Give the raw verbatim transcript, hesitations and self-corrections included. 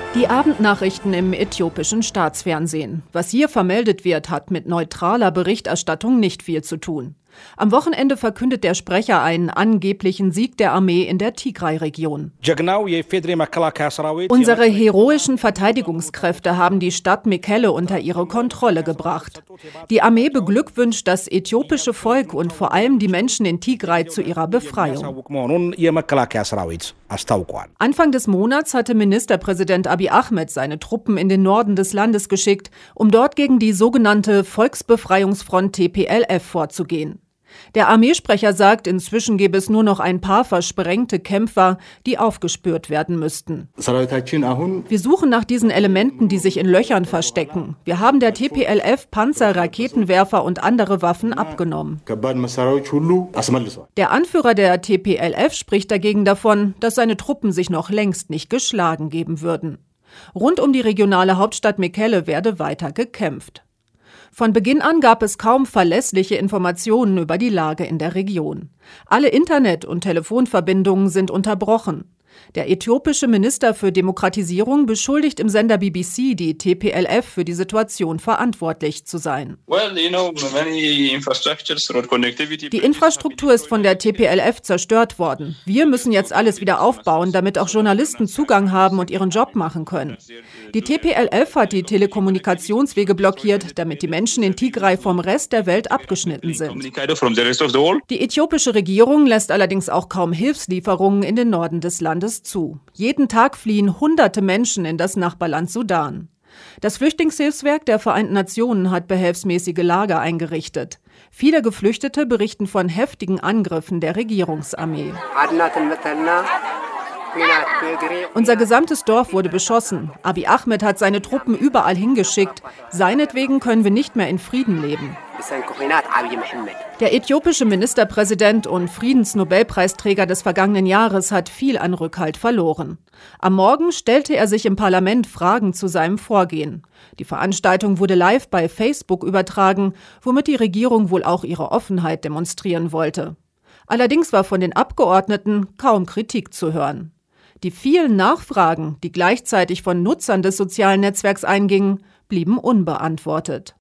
Die Abendnachrichten im äthiopischen Staatsfernsehen. Was hier vermeldet wird, hat mit neutraler Berichterstattung nicht viel zu tun. Am Wochenende verkündet der Sprecher einen angeblichen Sieg der Armee in der Tigray-Region. Unsere heroischen Verteidigungskräfte haben die Stadt Mekelle unter ihre Kontrolle gebracht. Die Armee beglückwünscht das äthiopische Volk und vor allem die Menschen in Tigray zu ihrer Befreiung. Anfang des Monats hatte Ministerpräsident Abiy Ahmed seine Truppen in den Norden des Landes geschickt, um dort gegen die sogenannte Volksbefreiungsfront T P L F vorzugehen. Der Armeesprecher sagt, inzwischen gäbe es nur noch ein paar versprengte Kämpfer, die aufgespürt werden müssten. Wir suchen nach diesen Elementen, die sich in Löchern verstecken. Wir haben der T P L F Panzer, Raketenwerfer und andere Waffen abgenommen. Der Anführer der T P L F spricht dagegen davon, dass seine Truppen sich noch längst nicht geschlagen geben würden. Rund um die regionale Hauptstadt Mekelle werde weiter gekämpft. Von Beginn an gab es kaum verlässliche Informationen über die Lage in der Region. Alle Internet- und Telefonverbindungen sind unterbrochen. Der äthiopische Minister für Demokratisierung beschuldigt im Sender B B C die T P L F für die Situation verantwortlich zu sein. Die Infrastruktur ist von der T P L F zerstört worden. Wir müssen jetzt alles wieder aufbauen, damit auch Journalisten Zugang haben und ihren Job machen können. Die T P L F hat die Telekommunikationswege blockiert, damit die Menschen in Tigray vom Rest der Welt abgeschnitten sind. Die äthiopische Regierung lässt allerdings auch kaum Hilfslieferungen in den Norden des Landes zu. Jeden Tag fliehen hunderte Menschen in das Nachbarland Sudan. Das Flüchtlingshilfswerk der Vereinten Nationen hat behelfsmäßige Lager eingerichtet. Viele Geflüchtete berichten von heftigen Angriffen der Regierungsarmee. Unser gesamtes Dorf wurde beschossen. Abiy Ahmed hat seine Truppen überall hingeschickt. Seinetwegen können wir nicht mehr in Frieden leben. Der äthiopische Ministerpräsident und Friedensnobelpreisträger des vergangenen Jahres hat viel an Rückhalt verloren. Am Morgen stellte er sich im Parlament Fragen zu seinem Vorgehen. Die Veranstaltung wurde live bei Facebook übertragen, womit die Regierung wohl auch ihre Offenheit demonstrieren wollte. Allerdings war von den Abgeordneten kaum Kritik zu hören. Die vielen Nachfragen, die gleichzeitig von Nutzern des sozialen Netzwerks eingingen, blieben unbeantwortet.